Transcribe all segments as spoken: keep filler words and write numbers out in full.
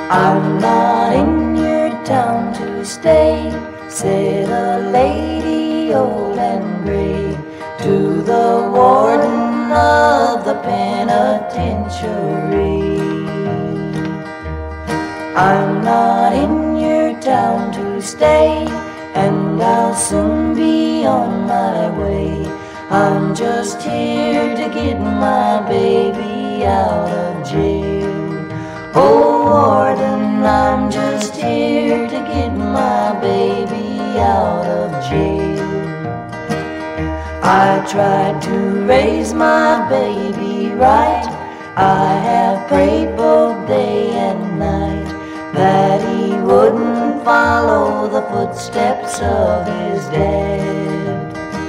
I'm not in your town to stay, said a lady old and gray to the warden of the penitentiary. I'm not in your town to stay, and I'll soon be on my way. I'm just here to get my baby out of jail. Oh, warden, I'm just here to get my baby out of jail. I tried to raise my baby right. I have prayed both day and night that he wouldn't follow the footsteps of his dad.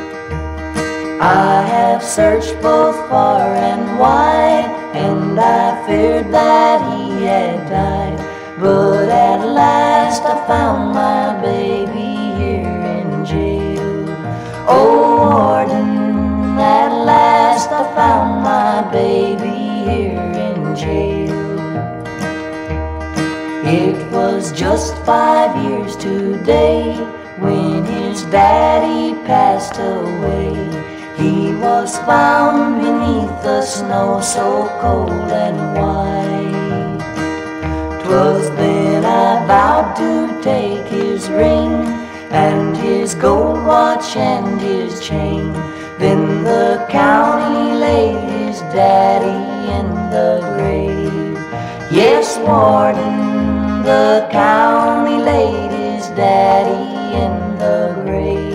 I have searched both far and wide, and I feared that he had died. But at last I found my baby here in jail. Oh, warden, at last I found my baby here in jail. It was just five years today when his daddy passed away. He was found beneath the snow so cold and white. 'Twas then I vowed to take his ring and his gold watch and his chain. Then the county laid his daddy in the grave. Yes, warden, the county laid his daddy in the grave.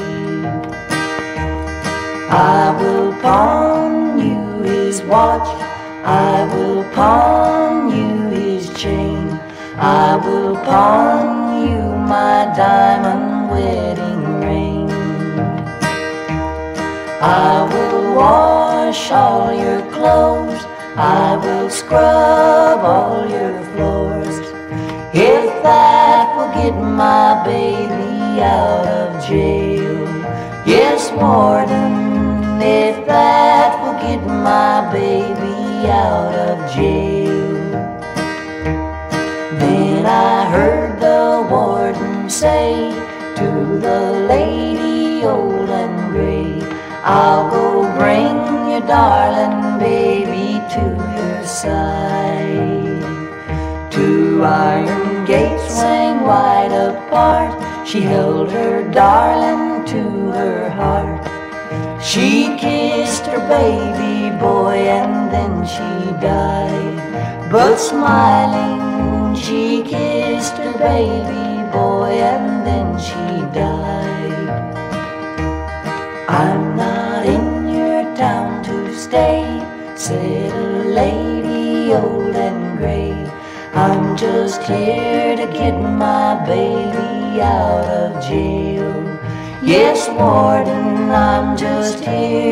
I will pawn you his watch, I will pawn you his chain, I will pawn you my diamond wedding ring. I will wash all your clothes, I will scrub all your floors, if that will get my baby out of jail. Yes, warden, if that will get my baby out of jail. Then I heard the warden say to the lady old and gray, I'll go bring your darling baby to your side. Two iron gates swing wide apart, she held her darling to her heart. She kissed her baby boy and then she died. But smiling, she kissed her baby boy and then she died. I'm not in your town to stay, said a lady old and gray. I'm just here to get my baby out of jail. Yes, warden, I'm just here